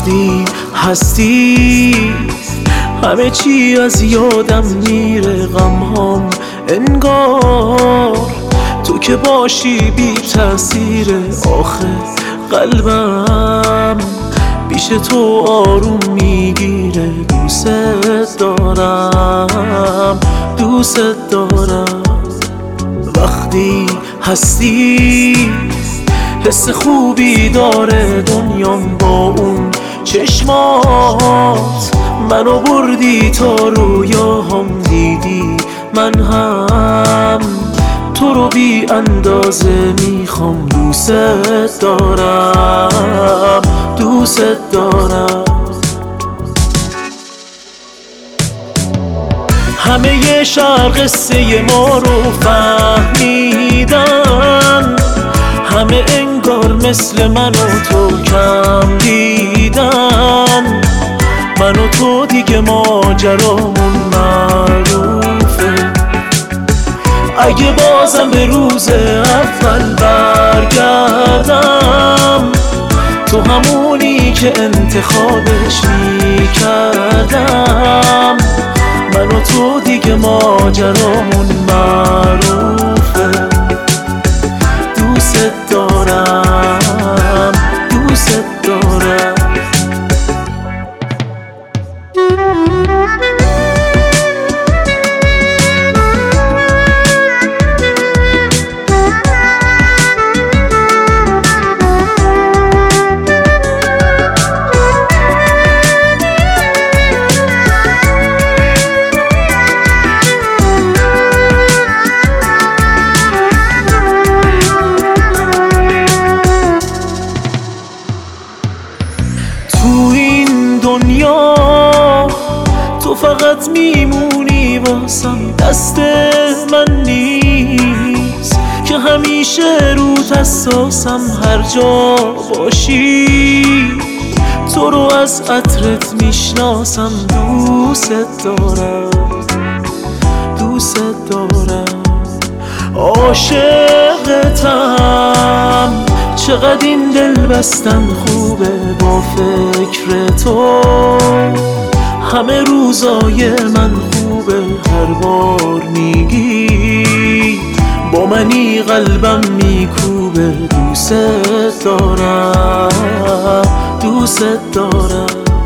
وقتی هستی همه چی از یادم میره، غمهام انگار تو که باشی بی تأثیره. آخه قلبم پیش تو آروم میگیره. دوست دارم دوست دارم وقتی هستی. حس خوبی داره دنیام با اون چشمات، منو بردی تا رویاهام دیدی. من هم تو رو بی اندازه میخوام. دوست دارم دوست دارم. همه شهر قصه ما رو فهمیدن، همه انگار مثل من و تو کم دیدن. من و تو دیگه ماجرامون معروفه. اگه بازم به روز اول برگردم، تو همونی که انتخابش میکردم. من و تو دیگه ماجرامون معروفه. دوست دارم دوست دارم. تو این دنیا تو فقط میمونی واسم، دست من نیست که همیشه روت حساسم. هر جا باشی تو رو از عطرت میشناسم. دوست دارم دوست دارم عاشقتم. چقدر این دل بستن خوبه با فکر تو. همه روزای من خوبه. هر بار میگی با منی قلبم میکوبه. دوست دارم دوست دارم.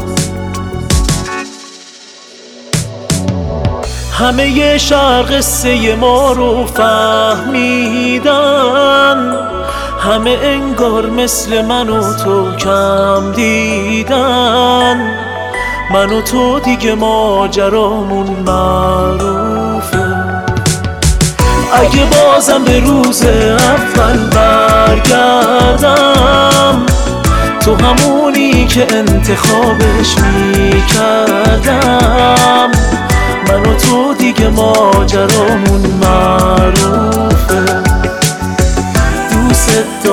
همه شهر قصه ما رو فهمیدن، همه انگار مثل من و تو کم دیدن. من و تو دیگه ماجرامون معروفه. اگه بازم به روز اول برگردم، تو همونی که انتخابش میکردم. من و تو دیگه ماجرامون معروفه. دوست